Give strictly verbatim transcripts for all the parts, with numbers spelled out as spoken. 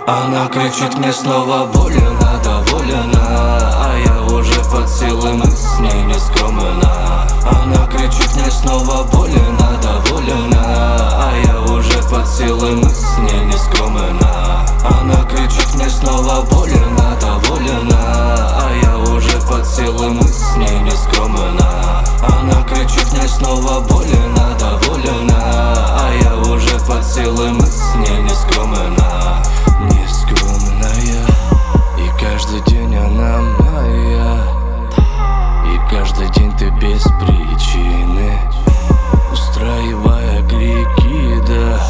Она кричит мне снова больно, довольна, а я уже под силой, мы с ней не скромна. Она кричит мне снова больно, довольна, а я уже под силой, мы с ней не скромна. Она кричит мне снова больно, довольна, а я уже под силой, мы с ней не скромна. Она кричит мне снова больно, довольна, а я уже под силой, мы с ней не скромна. Нескромная, и каждый день она моя, и каждый день ты без причины, устраивая крики, да,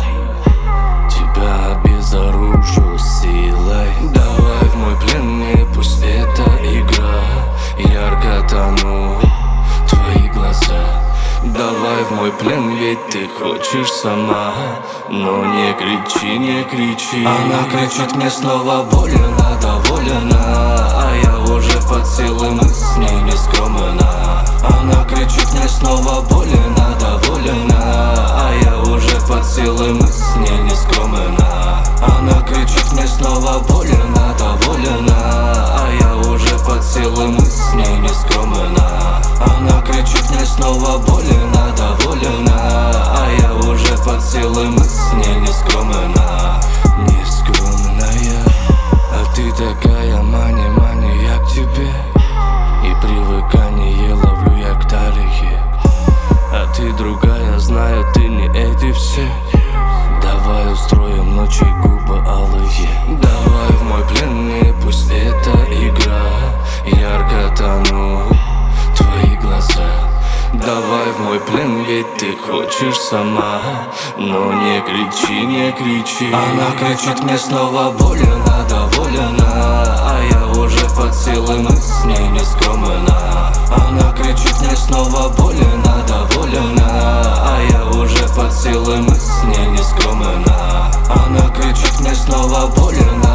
тебя обезоружу силой. Давай в мой плен, не пусть это игра, ярко тону твои глаза. Давай в мой плен, ведь ты хочешь сама, но не кричи, не кричи. Она кричит мне снова больно, довольна, а я уже под силой, мы с ней не скромна. Она кричит мне снова больно, довольна, а я уже под силой, мы с ней не скромна. Она кричит мне снова больно, довольна, а я уже под силой, мы с ней не скромна. Она кричит мне снова больно, довольна, а я уже под силой, мы с ней не скромна. Нескромная, а ты такая мани-мани, я к тебе, и привыкание ловлю я к талии. А ты другая, знаю, ты не эти все. Давай устроим ночи губы алые. Давай в мой плен, не пусть это игра, ярко тону твои глаза. Давай в мой плен, ведь ты хочешь сама, но не кричи, не кричи. Она кричит мне снова больно, довольна, а я уже под силой, мы с ней не скромна. Она кричит мне снова больно, довольна, а я уже под силой, мы с ней не скромна. Она кричит мне снова больно,